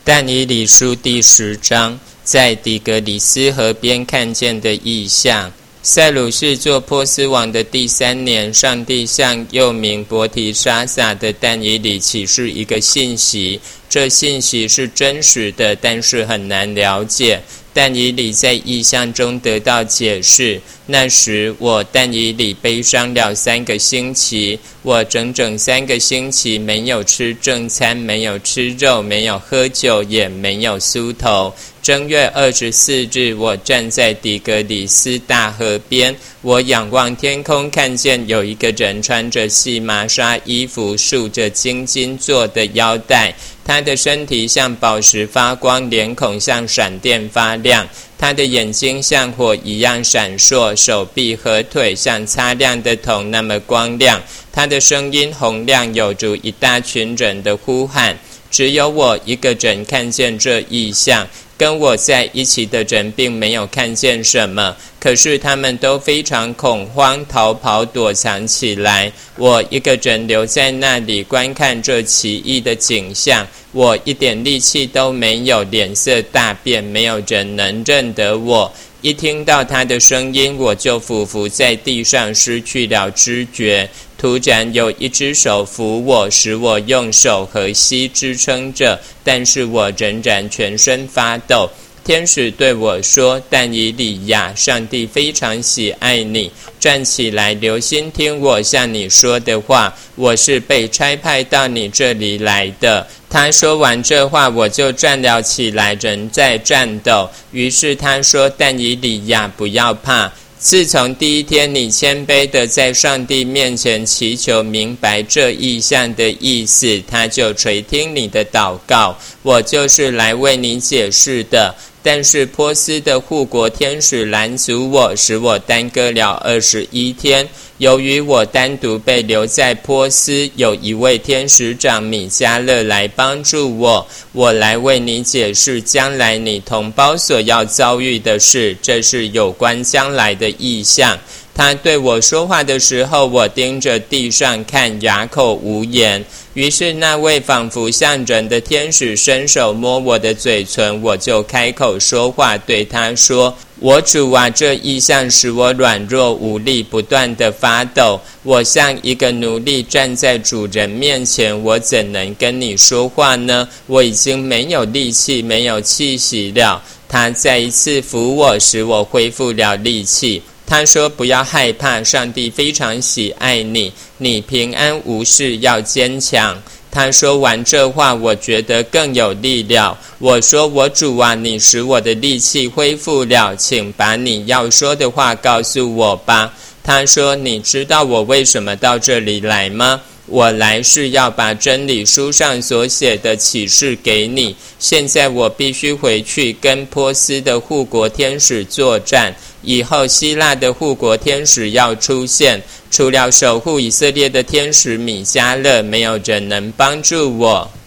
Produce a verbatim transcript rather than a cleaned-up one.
但以理书第十章，在底格里斯河边看见的异象。塞鲁士做波斯王的第三年，上帝向又名伯提沙撒的但以理启示一个信息，这信息是真实的，但是很难了解。但以理在异象中得到解释。那时我但以理悲伤了三个星期，我整整三个星期没有吃正餐，没有吃肉，没有喝酒，也没有梳头。正月二十四日，我站在底格里斯大河边，我仰望天空，看见有一个人穿着细麻纱衣服，束着金金做的腰带，他的身体像宝石发光，脸孔像闪电发亮，他的眼睛像火一样闪烁，手臂和腿像擦亮的铜那么光亮，他的声音洪亮，有如一大群人的呼喊。只有我一个人看见这异象，跟我在一起的人并没有看见什么，可是他们都非常恐慌，逃跑躲藏起来。我一个人留在那里观看这奇异的景象，我一点力气都没有，脸色大变，没有人能认得我。一听到他的声音，我就俯伏在地上，失去了知觉。突然有一只手扶我，使我用手和膝支撑着，但是我仍然全身发抖。天使对我说：但以理呀，上帝非常喜爱你，站起来，留心听我向你说的话，我是被差派到你这里来的。他说完这话，我就站了起来，仍在颤抖。于是他说：但以理呀，不要怕，自从第一天你谦卑的在上帝面前祈求明白这异象的意思，他就垂听你的祷告，我就是来为你解释的。但是波斯的护国天使拦阻我，使我耽搁了二十一天。由于我单独被留在波斯，有一位天使长米迦勒来帮助我，我来为你解释将来你同胞所要遭遇的事，这是有关将来的异象。他对我说话的时候，我盯着地上看，哑口无言。于是那位仿佛像人的天使伸手摸我的嘴唇，我就开口说话，对他说：我主啊，这异象使我软弱无力，不断地发抖。我像一个奴隶站在主人面前，我怎能跟你说话呢？我已经没有力气，没有气息了。他再一次扶我，使我恢复了力气。他说：不要害怕，上帝非常喜爱你，你平安无事，要坚强。他说完这话，我觉得更有力量。我说：我主啊，你使我的力气恢复了，请把你要说的话告诉我吧。他说：你知道我为什么到这里来吗？我来是要把真理书上所写的启示给你。现在我必须回去跟波斯的护国天使作战，以后希腊的护国天使要出现，除了守护以色列的天使米迦勒，没有人能帮助我。